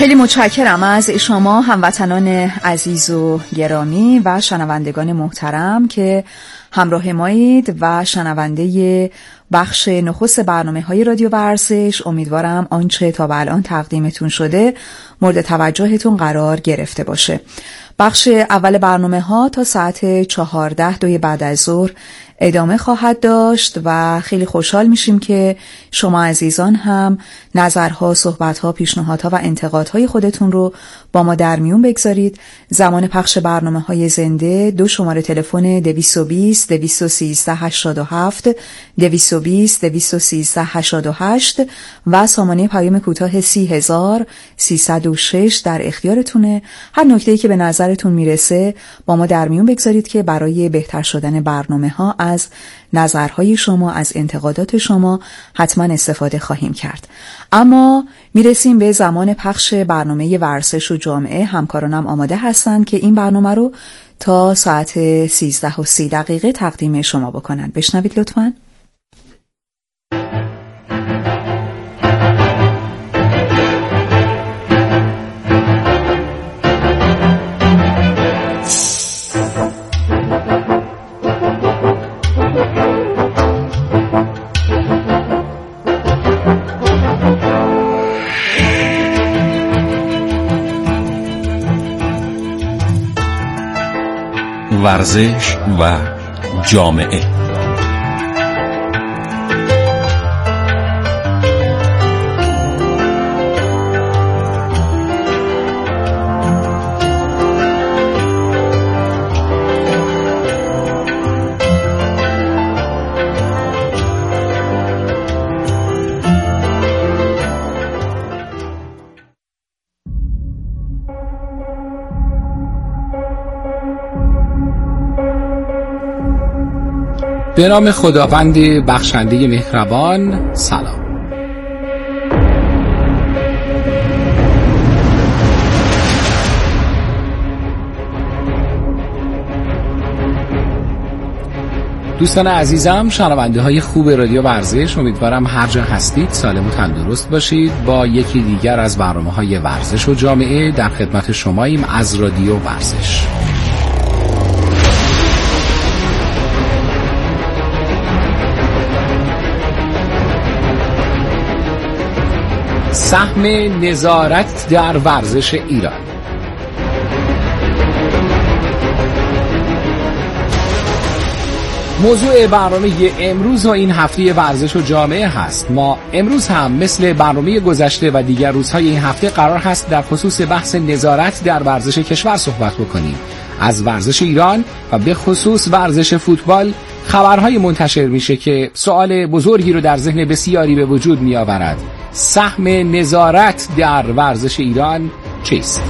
خیلی متشکرم از شما هموطنان عزیز و گرامی و شنوندگان محترم که همراه مایید و شنونده بخش نخست برنامه‌های رادیو ورزش. امیدوارم آنچه تا به الان تقدیمتون شده مورد توجهتون قرار گرفته باشه. بخش اول برنامه‌ها تا ساعت 14 بعد از ظهر ادامه خواهد داشت و خیلی خوشحال میشیم که شما عزیزان هم نظرها، صحبتها، پیشنهادها و انتقادهای خودتون رو با ما در میون بگذارید. زمان پخش برنامه‌های زنده 2 شماره تلفن 220 213 87 220 213 88 و سامانه پیام کوتاه 30306 در اختیارتونه. هر نکته‌ای که به نظرتون میرسه با ما در میون بگذارید که برای بهتر شدن برنامه‌ها از نظرهای شما، از انتقادات شما حتما استفاده خواهیم کرد. اما میرسیم به زمان پخش برنامه ورزش و جامعه. همکارانم آماده هستند که این برنامه رو تا ساعت 13:30 تقدیم شما بکنن. بشنوید لطفاً. ورزش و جامعه. به نام خداوند بخشنده مهربان. سلام. دوستان عزیزم، شنونده های خوب رادیو ورزش، امیدوارم هر جا هستید سالم و تندرست باشید. با یکی دیگر از برنامه‌های ورزش و جامعه در خدمت شماییم از رادیو ورزش. سهم نظارت در ورزش ایران. موضوع برنامه امروز و این هفته ورزش و جامعه هست. ما امروز هم مثل برنامه گذشته و دیگر روزهای این هفته قرار هست در خصوص بحث نظارت در ورزش کشور صحبت بکنیم. از ورزش ایران و به خصوص ورزش فوتبال خبرهای منتشر میشه که سوال بزرگی رو در ذهن بسیاری به وجود می آورد. سهم نظارت در ورزش ایران چیست؟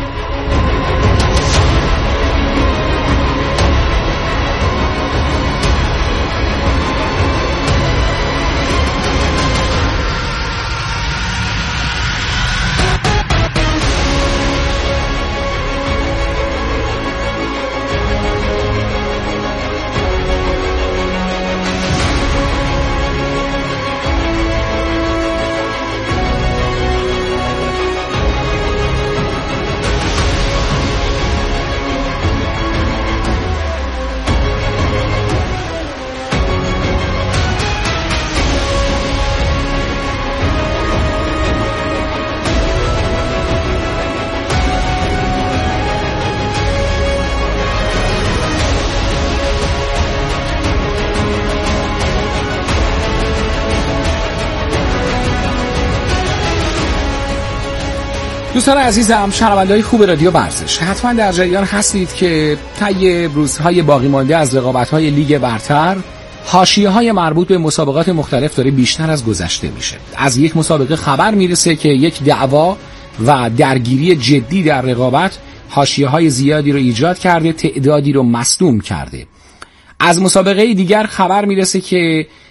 دوستان عزیزم، شنونده‌های خوب رادیو ورزش، حتما در جریان هستید که طی روزهای باقی مانده از رقابت‌های لیگ برتر حاشیه‌های مربوط به مسابقات مختلف داره بیشتر از گذشته میشه. از یک مسابقه خبر میرسه که یک دعوا و درگیری جدی در رقابت حاشیه‌های زیادی رو ایجاد کرده، تعدادی رو مصدوم کرده. از مسابقه دیگر خبر میرسه که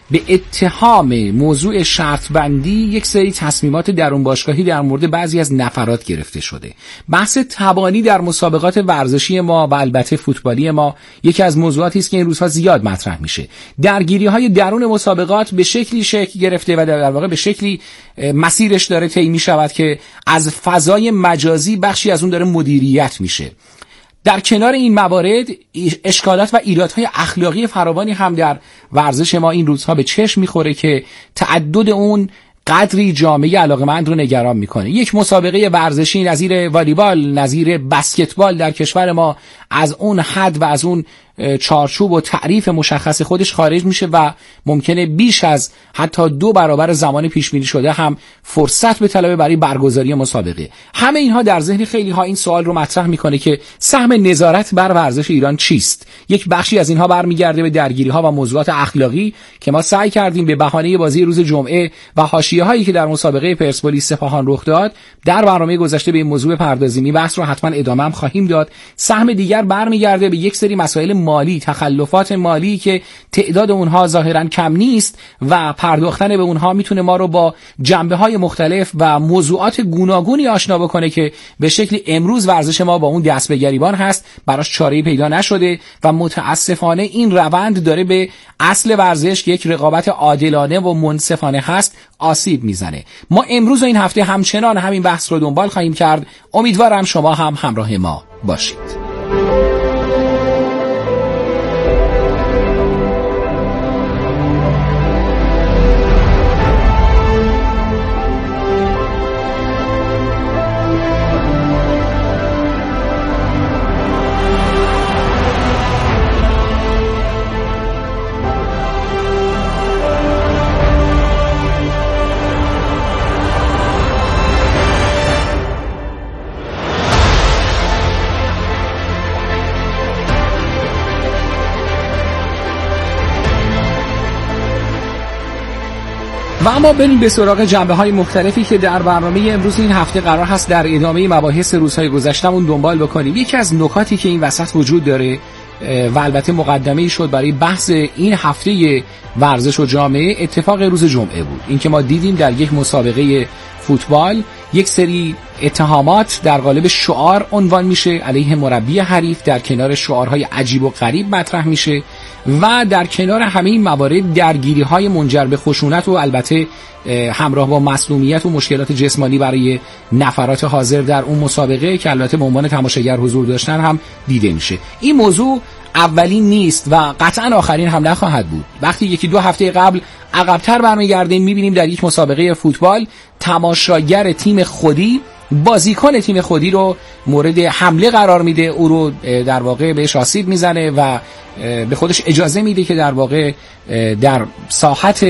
به اتهام موضوع شرط بندی یک سری تصمیمات درون باشگاهی در مورد بعضی از نفرات گرفته شده. بحث تبانی در مسابقات ورزشی ما و البته فوتبالی ما یکی از موضوعاتی است که این روزها زیاد مطرح میشه. درگیری‌های درون مسابقات به شکلی شکل گرفته و در واقع به شکلی مسیرش داره طی می‌شود که از فضای مجازی بخشی از اون داره مدیریت میشه. در کنار این موارد اشکالات و ایرادهای اخلاقی فراوانی هم در ورزش ما این روزها به چشم میخوره که تعدد اون قدری جامعه علاقه‌مند رو نگران میکنه. یک مسابقه ورزشی نظیر والیبال، نظیر بسکتبال در کشور ما از اون حد و از اون چارچوب و تعریف مشخص خودش خارج میشه و ممکنه بیش از حتی 2 برابر زمان پیش بینی شده هم فرصت به طلبه برای برگزاری مسابقه. همه اینها در ذهن خیلی ها این سوال رو مطرح میکنه که سهم نظارت بر ورزش ایران چیست؟ یک بخشی از اینها برمیگرده به درگیری ها و موضوعات اخلاقی که ما سعی کردیم به بهانه بازی روز جمعه و حاشیه هایی که در مسابقه پرسپولیس سپاهان رخ داد در برنامه گذشته به این موضوع بپردازیم. این بحث رو حتما ادامه هم خواهیم داد. سهم دیگر برمیگرده به یک سری مسائل مالی، تخلفات مالی که تعداد اونها ظاهرا کم نیست و پرداختن به اونها میتونه ما رو با جنبه‌های مختلف و موضوعات گوناگونی آشنا بکنه که به شکلی امروز ورزش ما با اون دست به گریبان هست، براش چاره‌ای پیدا نشده و متاسفانه این روند داره به اصل ورزش که یک رقابت عادلانه و منصفانه هست آسیب میزنه. ما امروز و این هفته همچنان همین بحث رو دنبال خواهیم کرد. امیدوارم شما هم همراه ما باشید. و اما بریم به سراغ جنبه‌های مختلفی که در برنامه امروز این هفته قرار هست در ادامه مباحث روزهای گذشته‌مون دنبال بکنیم. یکی از نکاتی که این وسط وجود داره و البته مقدمه‌ای شد برای بحث این هفته ورزش و جامعه اتفاق روز جمعه بود. اینکه ما دیدیم در یک مسابقه فوتبال یک سری اتهامات در قالب شعار عنوان میشه علیه مربی حریف، در کنار شعارهای عجیب و غریب مطرح میشه و در کنار همه این موارد درگیری‌های منجر به خشونت و البته همراه با مسمومیت و مشکلات جسمانی برای نفرات حاضر در اون مسابقه که البته به عنوان تماشاگر حضور داشتن هم دیده میشه. این موضوع اولین نیست و قطعا آخرین هم نخواهد بود. وقتی 1-2 هفته قبل عقب‌تر برمیگردیم می‌بینیم در یک مسابقه فوتبال تماشاگر تیم خودی بازیکن تیم خودی رو مورد حمله قرار میده، او رو در واقع بهش آسیب میزنه و به خودش اجازه میده که در واقع در ساحت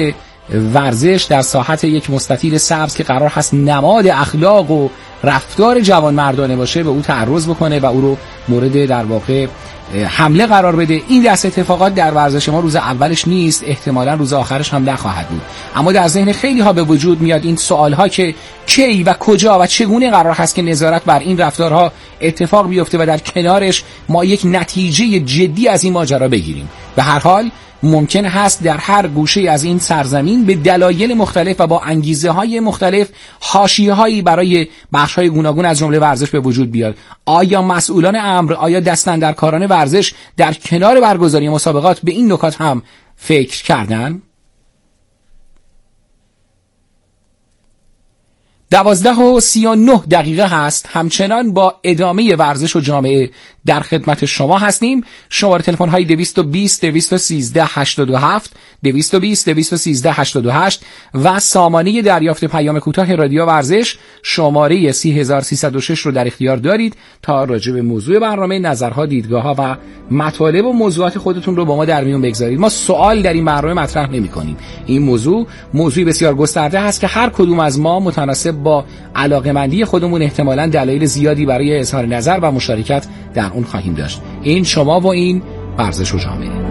ورزش، در ساحت یک مستطیل سبز که قرار هست نماد اخلاق و رفتار جوانمردانه باشه به او تعرض بکنه و او رو مورد در واقع حمله قرار بده. این دست اتفاقات در ورزش ما روز اولش نیست، احتمالاً روز آخرش هم نخواهد بود، اما در ذهن خیلی ها به وجود میاد این سوال ها که کی و کجا و چگونه قرار هست که نظارت بر این رفتارها اتفاق بیفته و در کنارش ما یک نتیجه جدی از این ماجرا بگیریم. به هر حال ممکن هست در هر گوشه از این سرزمین به دلایل مختلف و با انگیزه های مختلف حاشیه هایی برای بخش های گوناگون از جمله ورزش به وجود بیاد. آیا مسئولان امر، آیا دستاندرکاران ورزش در کنار برگزاری مسابقات به این نکات هم فکر کردن؟ 12:39 هست. همچنان با ادامه ورزش و جامعه در خدمت شما هستیم. شماره تلفن های 220 213 87 220 213 88 و سامانه دریافت پیام کوتاه رادیو ورزش شماره 30306 رو در اختیار دارید تا راجع به موضوع برنامه نظرها، دیدگاه‌ها و مطالب و موضوعات خودتون رو با ما در میون بگذارید. ما سوال در این برنامه مطرح نمی‌کنیم. این موضوعی بسیار گسترده هست که هر کدوم از ما متناسب با علاقه‌مندی خودمون احتمالاً دلایل زیادی برای اظهار نظر و مشارکت در اون خواهیم داشت. این شما و این ورزش و جامعه.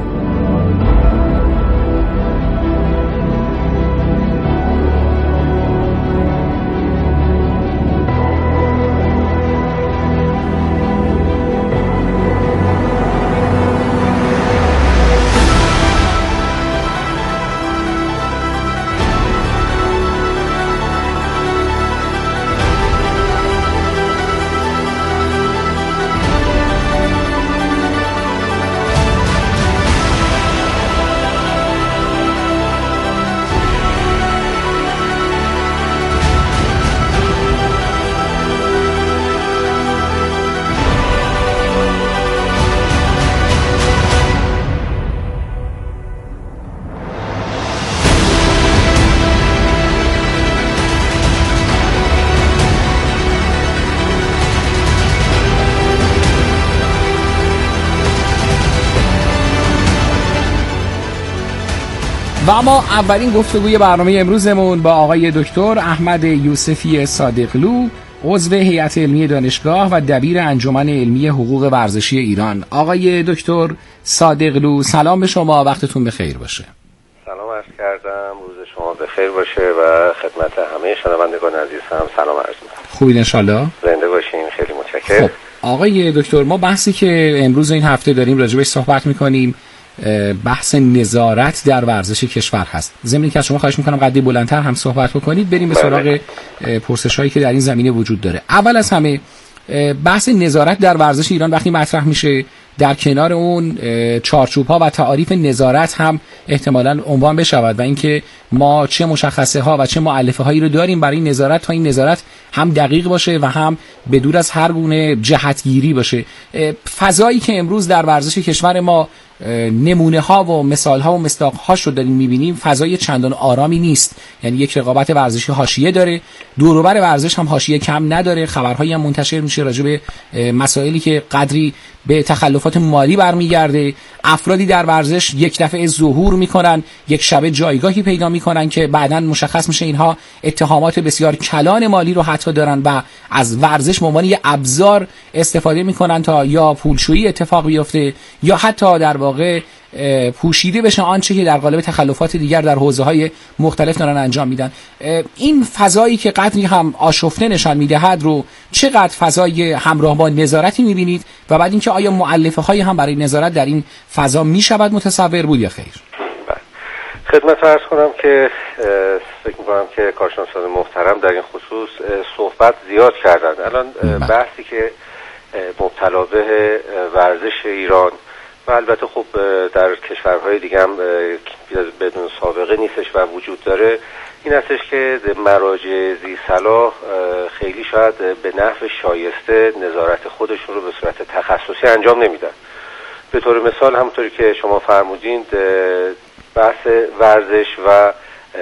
و ما اولین گفتگوی برنامه امروزمون با آقای دکتر احمد یوسفی صادقلو، عضو هیئت علمی دانشگاه و دبیر انجمن علمی حقوق ورزشی ایران. آقای دکتر صادقلو، سلام به شما، وقتتون بخیر باشه. سلام عرض کردم، روز شما بخیر باشه و خدمت همه شنوندگان عزیز هم سلام عرض می‌کنم. خوبین انشالله؟ زنده باشین، خیلی متشکرم. خب آقای دکتر، ما بحثی که امروز این هفته داریم راجبش صحبت می‌کنیم بحث نظارت در ورزش کشور هست. ضمن اینکه از شما خواهش میکنم قدری بلندتر هم صحبت بکنید، بریم به سراغ پرسش‌هایی که در این زمینه وجود داره. اول از همه بحث نظارت در ورزش ایران وقتی مطرح میشه، در کنار اون چارچوب‌ها و تعاریف نظارت هم احتمالاً عنوان بشود و اینکه ما چه مشخصه ها و چه مؤلفه هایی رو داریم برای نظارت تا این نظارت هم دقیق باشه و هم به دور از هر گونه جهتگیری باشه. فضایی که امروز در ورزش کشور ما نمونه ها و مثال ها و مصداق هاش رو داریم میبینیم، فضای چندان آرامی نیست. یعنی یک رقابت ورزشی حاشیه داره، دور و بر ورزش هم حاشیه کم نداره، خبرهایی هم منتشر میشه راجع به مسائلی که قدری به تخلفات مالی برمیگرده. افرادی در ورزش یک دفعه ظهور میکنن، یک شبه جایگاهی پیدا میکنن که بعداً مشخص میشه اینها اتهامات بسیار کلان مالی رو حتی دارن و از ورزش به عنوان یک ابزار استفاده میکنن تا یا پولشویی اتفاق بیفته یا حتی در واقع پوشیده بشه آنچه که در قالب تخلفات دیگر در حوزه‌های مختلف دارن انجام میدن. این فضایی که قدری هم آشفته نشان میدهد رو چقدر فضای همراه با نظارتی میبینید و بعد اینکه آیا مؤلفه‌هایی هم برای نظارت در این فضا میشود متصور بود یا خیر؟ خدمت عرض کنم که فکر می‌کنم که کارشناسان محترم در این خصوص صحبت زیاد کردن. الان بحثی که مبتلا به ورزش ایران و البته خب در کشورهای دیگه هم بدون سابقه نیستش و وجود داره، این هستش که مراجع ذی صلاح خیلی شاید به نحو شایسته نظارت خودشون رو به صورت تخصصی انجام نمیدن. به طور مثال همونطوری که شما فرمودین، بحث ورزش و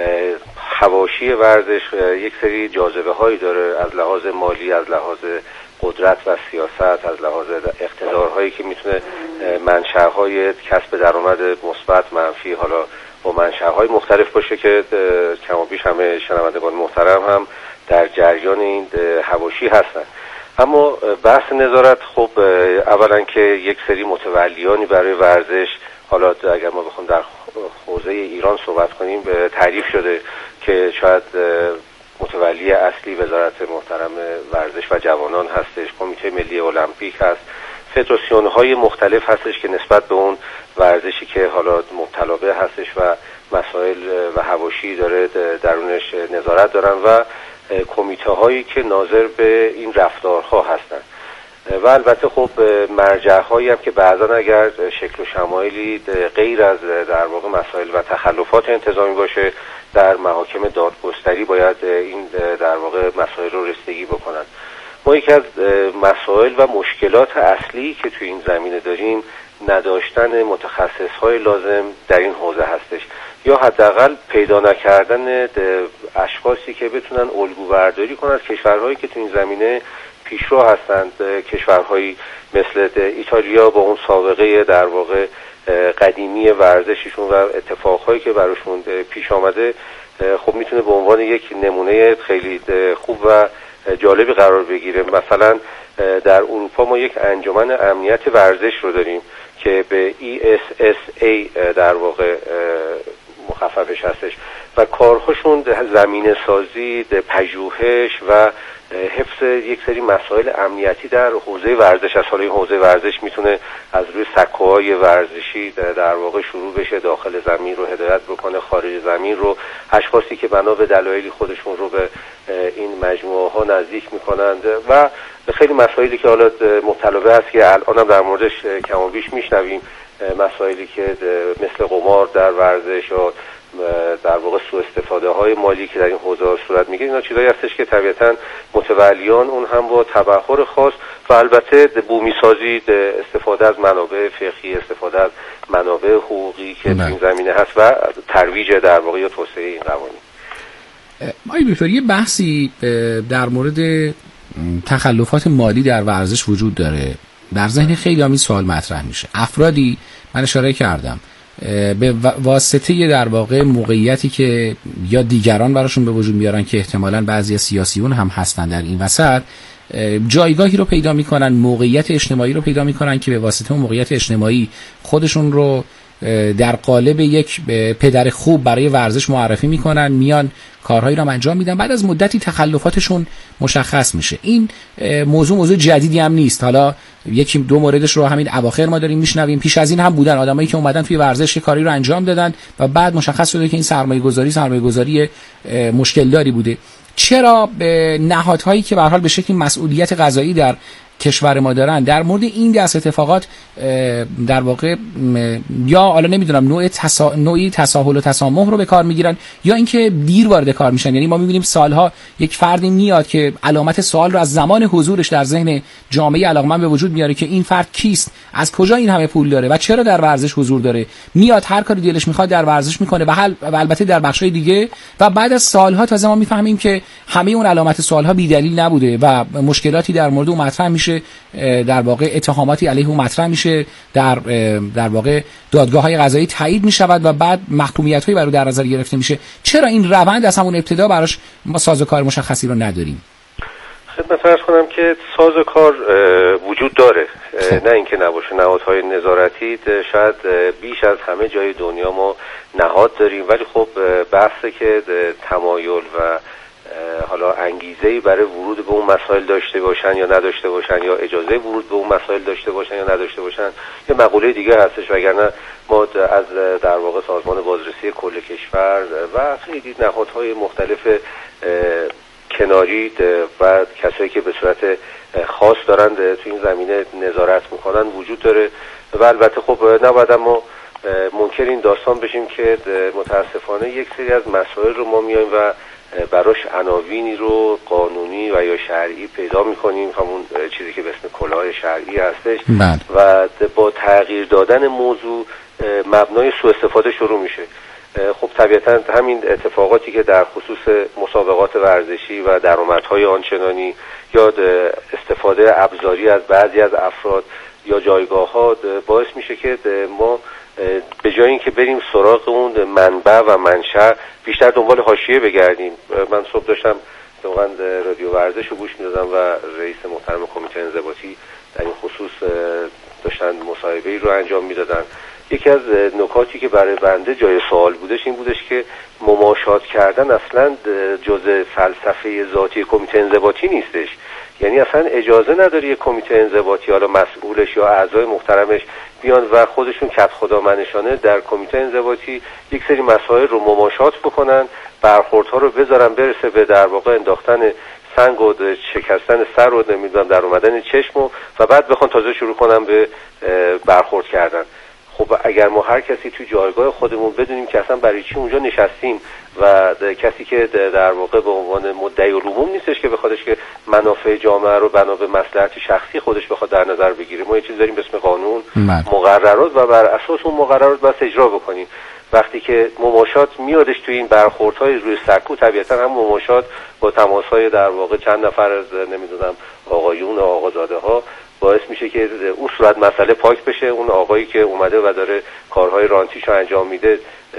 حواشی ورزش یک سری جاذبه هایی داره، از لحاظ مالی، از لحاظ قدرت و سیاست، از لحاظ اقتدارهایی که میتونه منشأهای کسب درآمد مثبت، منفی، حالا با منشأهای مختلف باشه که کم و بیش همه شنوندگان محترم هم در جریان این حواشی هستن. اما بحث نظارت خب اولا که یک سری متولیانی برای ورزش، حالا اگر ما بخوام در حوزه ایران صحبت کنیم، تعریف شده که شاید متولی اصلی وزارت محترم ورزش و جوانان هستش، کمیته ملی المپیک هست، فدراسیون های مختلف هستش که نسبت به اون ورزشی که حالا مبتلا به هستش و مسائل و حواشی داره درونش نظارت دارن و کمیته هایی که ناظر به این رفتارها هستن و البته خب مرجع هایی هم که بعضا اگر شکل و شمایلی غیر از در واقع مسائل و تخلفات انتظامی باشه، در محاکم دادگستری باید این در واقع مسائل رو رسیدگی بکنن. ما یکی از مسائل و مشکلات اصلی که توی این زمینه داریم نداشتن متخصص‌های لازم در این حوزه هستش، یا حداقل پیدا نکردن اشخاصی که بتونن الگو برداری کنن از کشورهایی که توی این زمینه پیشرو هستند. کشورهایی مثل ایتالیا با اون سابقه در واقع قدیمی ورزششون و اتفاقهایی که براشون پیش آمده، خب میتونه به عنوان یک نمونه خیلی خوب و جالبی قرار بگیره. مثلا در اروپا ما یک انجمن امنیت ورزش رو داریم که به ESSA در واقع مخففش هستش و کارهاشون زمینه سازی، پژوهش و حفظ یک سری مسائل امنیتی در حوزه ورزش است. حالا این حوزه ورزش میتونه از روی سکوهای ورزشی در واقع شروع بشه، داخل زمین رو هدایت بکنه، خارج زمین رو اشخاصی که بنا به دلایلی خودشون رو به این مجموعه ها نزدیک میکنند و خیلی مسائلی که حالا مبتلا هست که الان هم در موردش کم و بیش میشنویم، مسائلی که مثل قمار در ورزش یا در واقع سوء استفاده های مالی که در این حوزه صورت میگیره، اینا چیزایی هستش که طبیعتاً متولیان اون هم با تبحر خاص و البته بومی سازی، استفاده از منابع فقهی، استفاده از منابع حقوقی که در این زمینه هست و ترویج در واقع یا توسعه این قوانین. آقای دکتر، یه بحثی در مورد تخلفات مالی در ورزش وجود داره. در ذهن خیلی این سوال مطرح میشه. افرادی، من اشاره کردم، به واسطه در واقع موقعیتی که یا دیگران براشون به وجود میارن که احتمالاً بعضی سیاسیون هم هستن در این وسط، جایگاهی رو پیدا میکنن، موقعیت اجتماعی رو پیدا میکنن که به واسطه اون موقعیت اجتماعی خودشون رو در قالب یک پدر خوب برای ورزش معرفی میکنن، میان کارهایی رو انجام میدن، بعد از مدتی تخلفاتشون مشخص میشه. این موضوع جدیدی هم نیست. حالا یکی دو موردش رو همین اواخر ما داریم میشنویم، پیش از این هم بودن آدمایی که اومدن توی ورزش کاری رو انجام دادن و بعد مشخص شده که این سرمایه‌گذاری مشکل داری بوده. چرا نهادهایی که به هر حال به شکلی مسئولیت قضایی در کشور ما دارن در مورد این دست اتفاقات در واقع یا حالا نمیدونم نوعی تساهل و تسامح رو به کار میگیرن یا اینکه دیر وارد کار میشن؟ یعنی ما میبینیم سالها یک فردی میاد که علامت سوال رو از زمان حضورش در ذهن جامعه علاقمند به وجود میاره که این فرد کیست، از کجا این همه پول داره و چرا در ورزش حضور داره، میاد هر کاری دلش میخواد در ورزش میکنه و البته در بخشای دیگه، و بعد از سالها تازه ما میفهمیم که همه اون علامت سوالها بی دلیل نبوده و مشکلاتی در مورد اون مطرح میشه، در واقع اتهاماتی علیه اون مطرح میشه، در واقع دادگاه‌های قضایی تایید میشود و بعد محکومیت‌هایی بر او در نظر گرفته میشه. چرا این روند از همون ابتدا براش ما سازوکار مشخصی رو نداریم؟ خدمت عرض کنم که سازوکار وجود داره، نه اینکه نباشه. نهادهای نظارتی شاید بیش از همه جای دنیا ما نهاد داریم، ولی خب بحثه که تمایل و حالا انگیزه‌ای برای ورود به اون مسائل داشته باشن یا نداشته باشن، یا اجازه ورود به اون مسائل داشته باشن یا نداشته باشن، یه مقوله دیگه هستش. وگرنه ما از در واقع سازمان بازرسی کل کشور و خیلی نهادهای مختلف کناری و کسایی که به صورت خاص دارن تو این زمینه نظارت میکنن وجود داره. و البته خب نباید ما منکر این داستان بشیم که متاسفانه یک سری از مسائل رو ما میایم و براش عناوینی رو قانونی و یا شرعی پیدا میکنیم، همون چیزی که به اسم کلاه شرعی هستش، و با تغییر دادن موضوع مبنای سوء استفاده شروع میشه. خب طبیعتا همین اتفاقاتی که در خصوص مسابقات ورزشی و درآمدهای آنچنانی یا استفاده ابزاری از بعضی از افراد یا جایگاه‌ها باعث میشه که ما به جای اینکه بریم سراغ اون منبع و منشأ بیشتر دنبال حاشیه بگردیم. من صبح داشتم واقعا رادیو ورزش رو گوش می‌دادم و رئیس محترم کمیته انضباطی در این خصوص داشتن مصاحبه‌ای رو انجام میدادن. یکی از نکاتی که برای بنده جای سوال بودش این بودش که مماشات کردن اصلا جزء فلسفه ذاتی کمیته انضباطی نیستش. یعنی اصلا اجازه نداره یک کمیته انضباطی، حالا مسئولش یا اعضای محترمش، بیان و خودشون کت خدامنشانه در کمیته انضباطی یک سری مسائل رو مماشات بکنن، برخوردها رو بذارن برسه به در واقع انداختن سنگ و شکستن سر و نمیدونم در اومدن چشم و بعد بخوان تازه شروع کنن به برخورد کردن. خب اگر ما هر کسی توی جایگاه خودمون بدونیم که اصلا برای چی اونجا نشستیم و کسی که در واقع به عنوان مدعی العموم نیستش که بخوادش که منافع جامعه رو بنا به مصلحت شخصی خودش بخواد در نظر بگیره، ما یه چیز داریم به اسم قانون، مقررات، و بر اساس اون مقررات باید اجرا بکنیم. وقتی که مماشات میادش توی این برخوردهای روی سکو، طبیعتا هم مماشات با تماسهای در واقع چند نفر از نمیدونم آقایون و آقازاده ها باعث میشه که اون صورت مسئله پاک بشه، اون آقایی که اومده و داره کارهای رانتیشو انجام میده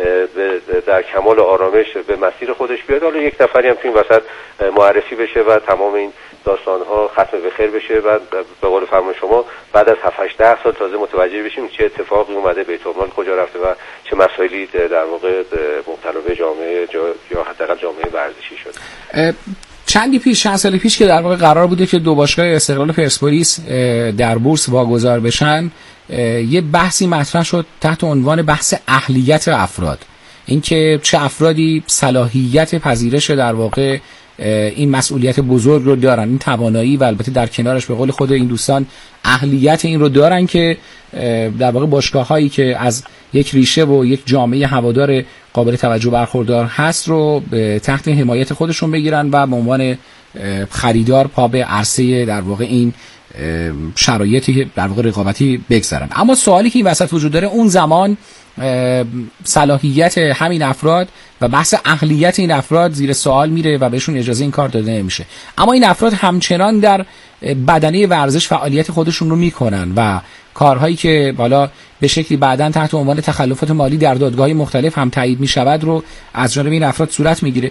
در کمال آرامش به مسیر خودش بیاد، حالا یک نفری هم تو این وسط معرفی بشه و تمام این داستانها ختم به خیر بشه و به قول فرمان شما بعد از 7-8 سال تازه متوجه بشیم چه اتفاقی اومده، بیت المال کجا رفته و چه مسائلی در واقع مبتلا به جامعه یا حداقل جامعه ورزشی شده. چند سال پیش که در واقع قرار بوده که دو باشگاه استقلال پرسپولیس در بورس واگذار بشن، یه بحثی مطرح شد تحت عنوان بحث اهلیت افراد، اینکه چه افرادی صلاحیت پذیرش در واقع این مسئولیت بزرگ رو دارن، این توانایی و البته در کنارش به قول خود این دوستان اهلیت این رو دارن که در واقع باشگاه‌هایی که از یک ریشه و یک جامعه هوادار قابل توجه برخوردار هست رو تحت حمایت خودشون بگیرن و به عنوان خریدار پا به عرصه در واقع این شرایطی در واقع رقابتی بگذارن. اما سوالی که این وسط وجود داره، اون زمان صلاحیت همین افراد و بحث اهلیت این افراد زیر سوال میره و بهشون اجازه این کار داده نمیشه. اما این افراد همچنان در بدنه ورزش فعالیت خودشون رو میکنن و کارهایی که بالا به شکلی بعداً تحت عنوان تخلفات مالی در دادگاه‌های مختلف هم تایید می‌شود رو از جانب این افراد صورت می‌گیره.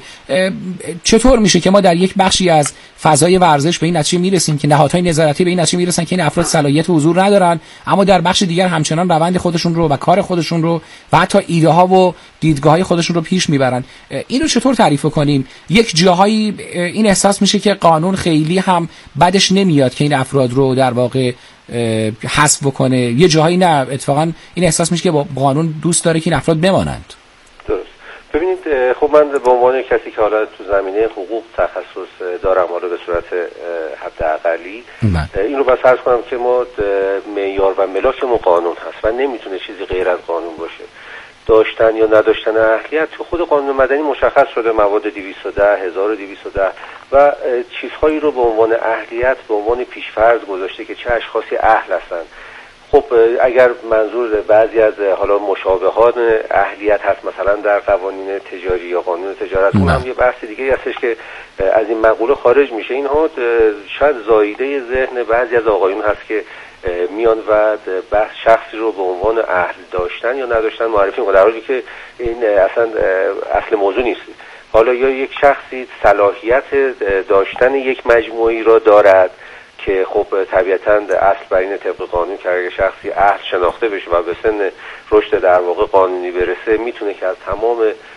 چطور میشه که ما در یک بخشی از فضای ورزش به این نتیجه میرسیم که نهادهای نظارتی به این نتیجه میرسن که این افراد صلاحیت حضور ندارن، اما در بخش دیگر همچنان روند خودشون رو و کار خودشون رو و حتی ایده‌ها و دیدگاه‌های خودشون رو پیش میبرن؟ اینو چطور تعریف کنیم؟ یک جاهایی این احساس میشه که قانون خیلی هم بدش نمیاد که این افراد رو در واقع حذف بکنه، یه جاهایی نه، اتفاقا این احساس میشه که با قانون دوست داره که این افراد بمانند. درست. ببینید، خب من به عنوان کسی که حالا تو زمینه حقوق تخصص دارم، حالا به صورت حداقلی این رو بس عرض کنم که ما معیار و ملاکمون قانون هست و نمیتونه چیزی غیر از قانون باشه. داشتن یا نداشتن اهلیت تو خود قانون مدنی مشخص شده، مواد 210 1210 و چیزهایی رو به عنوان اهلیت به عنوان پیشفرض گذاشته که چه اشخاصی اهل هستن. خب اگر منظور بعضی از حالا مشابهات اهلیت هست مثلا در قوانین تجاری یا قانون تجارت، اون هم یه بحث دیگه هستش که از این مقوله خارج میشه. اینها شاید زاییده ذهن بعضی از آقایون هست که میان و بحث شخصی رو به عنوان اهل داشتن یا نداشتن معرفی میکنن، در حالی که این اصلا اصل موضوع نیست. حالا یا یک شخصی صلاحیت داشتن یک مجموعی را دارد که خب طبیعتاً اصل بر این طبق قانون که اگر شخصی اهل شناخته بشه و به سن رشد در واقع قانونی برسه میتونه که از تمام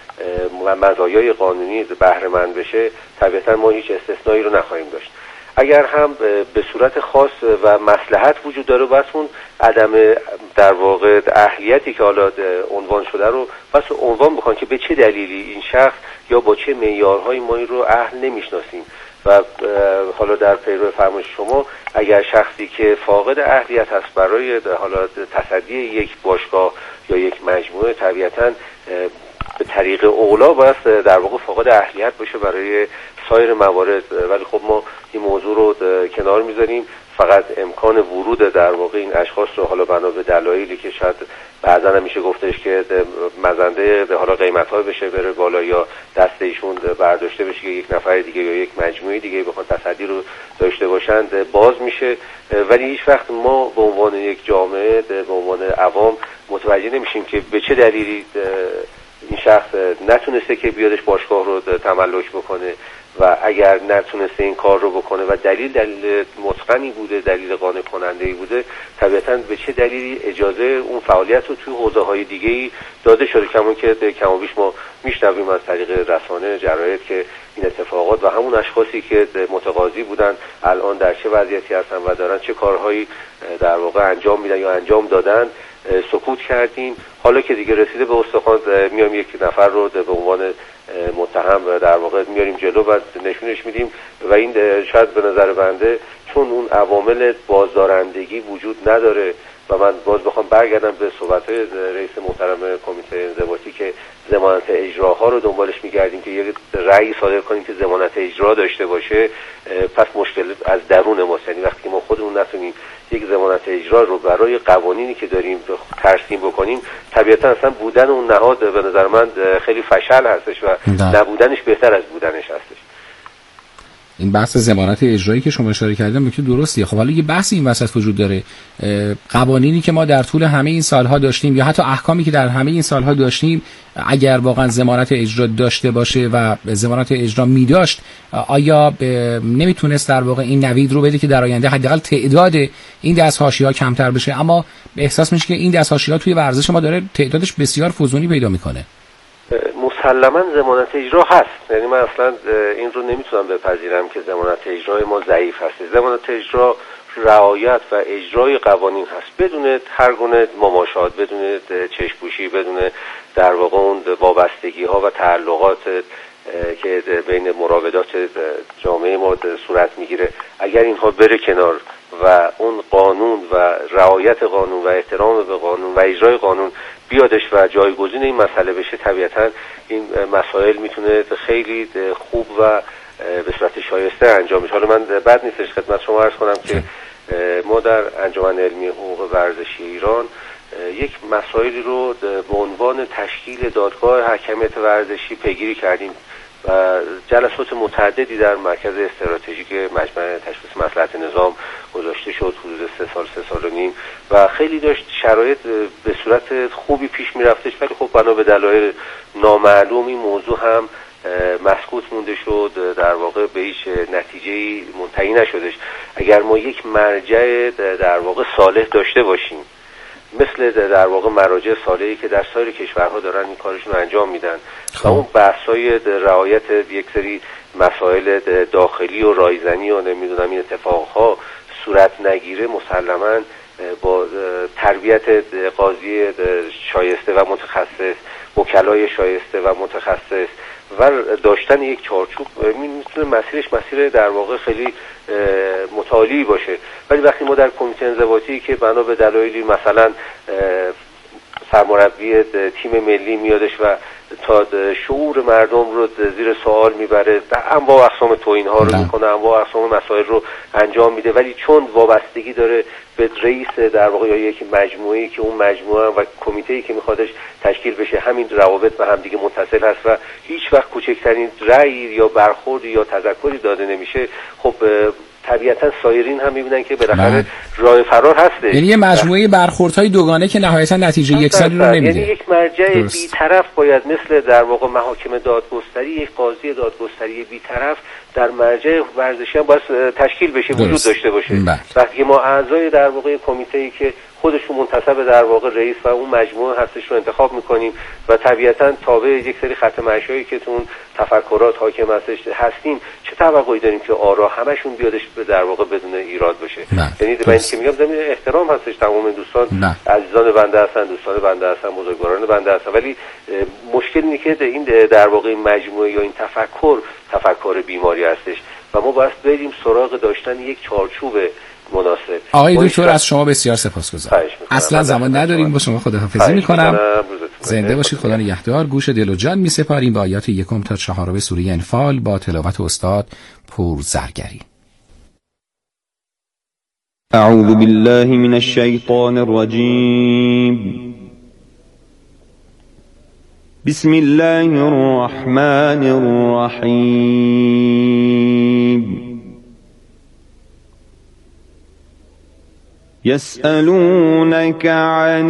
مزایای قانونی بهره مند بشه، طبیعتاً ما هیچ استثنایی رو نخواهیم داشت. اگر هم به صورت خاص و مصلحت وجود داره، بس اون عدم در واقع اهلیتی که حالا عنوان شده رو بس عنوان بکن که به چه دلیلی این شخص یا با چه معیارهایی ما این رو اهل نمیشناسیم. و حالا در پیرو فرمایش شما اگر شخصی که فاقد اهلیت هست برای حالا تصدی یک باشگاه یا یک مجموعه، طبیعتاً به طریق اولا باید در واقع فاقد اهلیت باشه برای سایر موارد. ولی خب ما این موضوع رو کنار میذاریم، فقط امکان ورود در واقع این اشخاص رو حالا بنا به دلایلی که شاید بعضا هم میشه گفتش که مزنده حالا قیمت‌ها بشه بره بالا یا دست ایشون برداشته بشه که یک نفر دیگه یا یک مجموعه دیگه بخوان تصدی رو داشته باشند، باز میشه. ولی هیچ وقت ما به عنوان یک جامعه به عنوان عوام متوجه نمیشیم که به چه دلیلی این شخص نتونسته که بیادش باشگاه رو تملک بکنه و اگر نتونسته این کار رو بکنه و دلیل متقنی بوده، دلیل قانع کننده‌ای بوده، طبیعتاً به چه دلیلی اجازه اون فعالیت رو توی حوزه‌های دیگه‌ای داده شده. کمون که کم و بیش ما میشنویم از طریق رسانه جراید که این اتفاقات و همون اشخاصی که متقاضی بودن الان در چه وضعیتی هستن و دارن چه کارهایی در واقع انجام میدن یا انجام دادن سکوت کردیم. حالا که دیگه رسیده به استخوان میام یک نفر رو به عنوان متهم در واقع میاریم جلو و نشونش میدیم و این شاید به نظر بنده چون اون عوامل بازدارندگی وجود نداره و من باز بخوام برگردم به صحبت‌های رئیس محترم کمیته انضباطی که ضمانت اجراها رو دنبالش می‌گردیم که یک رأی صادر کنیم که ضمانت اجرا داشته باشه، پس مشکل از درون ماست. یعنی وقتی ما خودمون نتونیم یک ضمانت اجرا رو برای قوانینی که داریم ترسیم بکنیم، طبیعتا اصلا بودن اون نهاد به نظر من خیلی فشل هستش و نبودنش بهتر از بودنش هستش. این بحث ضمانت اجرایی که شما اشاره کردید نکته درستیه. خب حالا یه بحثی این وسط وجود داره، قوانینی که ما در طول همه این سالها داشتیم یا حتی احکامی که در همه این سالها داشتیم، اگر واقعا ضمانت اجرا داشته باشه و ضمانت اجرا می داشت، آیا نمیتونست در واقع این نوید رو بده که در آینده حداقل تعداد این دست حاشیه‌ها کمتر بشه؟ اما احساس میشه که این دست حاشیه‌ها توی ورزش ما داره تعدادش بسیار فزونی پیدا میکنه. مسلماً ضمانت اجرا هست، یعنی من اصلا این رو نمیتونم بپذیرم که ضمانت اجرای ما ضعیف هست. ضمانت اجرا رعایت و اجرای قوانین هست بدون هر گونه مماشات، بدون چشم‌پوشی، بدون در واقع اون وابستگی ها و تعلقات که بین مراودات جامعه ما صورت میگیره. اگر اینها بره کنار و اون قانون و رعایت قانون و احترام به قانون و اجرای قانون بیادش و جایگزین این مسئله بشه، طبیعتا این مسائل میتونه خیلی خوب و به صورت شایسته انجام بشه. حالا من بد نیستش خدمت شما عرض کنم که ما در انجمن علمی حقوق ورزشی ایران یک مسائلی رو به عنوان تشکیل دادگاه حکمیت ورزشی پیگیری کردیم و جلسات متعددی در مرکز استراتژیک مجمع تشخیص مصلحت نظام گذاشته شد حدود 3 سال و نیم و خیلی داشت شرایط به صورت خوبی پیش می رفتش، ولی خب بنا به دلایل نامعلوم این موضوع هم مسکوت مونده شد، در واقع به هیچ نتیجه‌ای منتهی نشدش. اگر ما یک مرجع در واقع صالح داشته باشیم مثل در واقع مراجع صالحی که در سایر کشورها دارن این کارشون رو انجام میدن و اون بحث‌های رعایت یک سری مسائل داخلی و رایزنی و نمیدونم این اتفاقها صورت نگیره، مسلماً با تربیت قاضی شایسته و متخصص، وکلای شایسته و متخصص و داشتن یک چارچوب میتونه مسیرش مسیر در واقع خیلی متعالی باشه. ولی وقتی ما در کمیته انضباطی که بنا به دلایلی مثلا سرمربی تیم ملی میادش و تا شعور مردم رو زیر سوال میبره، انواع اقسام توهین ها رو میکنه، انواع اقسام مسائل رو انجام میده، ولی چون وابستگی داره به رئیس در واقع یا یک مجموعه‌ای که اون مجموعه و کمیته‌ای که میخوادش تشکیل بشه همین روابط به هم دیگه متصل هست و هیچ وقت کوچکترین رأی یا برخوردی یا تذکری داده نمیشه، خب طبیعتا سایرین هم میبینن که بالاخره راه فرار هسته. یعنی یه مجموعه برخوردهای دوگانه که نهایتا نتیجه یکسانی رو نمیده. یعنی یک مرجع بی‌طرف باید مثل در واقع محاکم دادگستری، یک قاضی دادگستری بی‌طرف در مرجع ورزشی هم باید تشکیل بشه، وجود داشته باشه. وقتی ما اعضای در واقع کمیته‌ای که خودشون منتسب در واقع رئیس و اون مجموعه هستش رو انتخاب میکنیم و طبیعتا تابع یک سری خط مشایی که تو اون تفکرات حاکم هستیم، چه توقعی داریم که آرا همشون بیادش در واقع بدون ایراد باشه؟ یعنی من که میگم زمین احترام هستش، تمام دوستان عزیزان بنده هستن، دوستان بنده هستن، بزرگواران بنده هستن، ولی مشکل اینه که این در واقع این مجموعه یا این تفکر بیماری هستش و ما باید بریم سراغ داشتن یک چارچوب مناسب. آقای دکتر از شما بسیار سپاسگزارم. اصلا زمان نداریم، با شما خداحافظی میکنم. زنده باشید، خدا نگهدار. گوش دل و جان میسپاریم با آیات 1 تا 4 سوره انفال با تلاوت استاد پور زرگری. اعوذ بالله من الشیطان الرجیم. بسم الله الرحمن الرحیم. يسألونك عن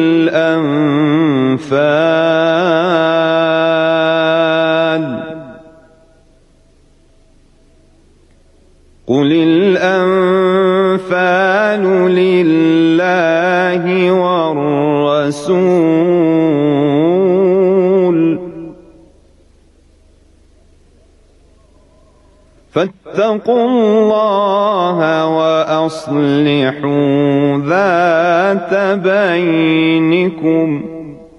الأنفال قل الأنفال لله والرسول فاتقوا الله وأصلحوا ذات بينكم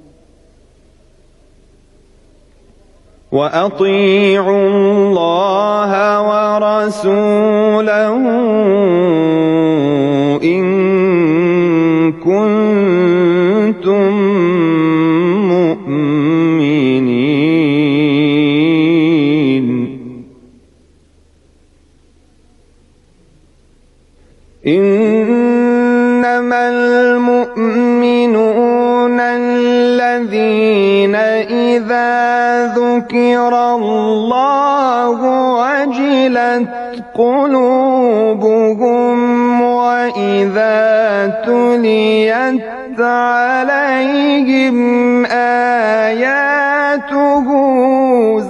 وأطيعوا الله ورسوله إن كنتم مؤمنين. إنما المؤمنون الذين إذا ذكر الله وجلت قلوبهم وإذا تليت عليهم آياته